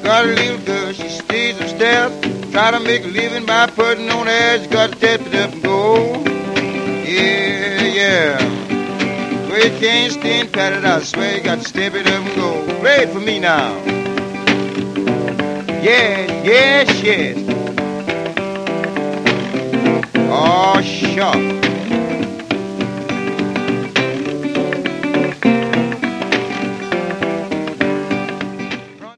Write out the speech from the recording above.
got a little girl, she stays upstairs. Try to make a living by putting on ads. Got to step it up and go. Yeah, yeah. Well, you can't stand pat it out. I swear you got to step it up and go. Play it for me now. Yes, yes, yes. Oh, sure.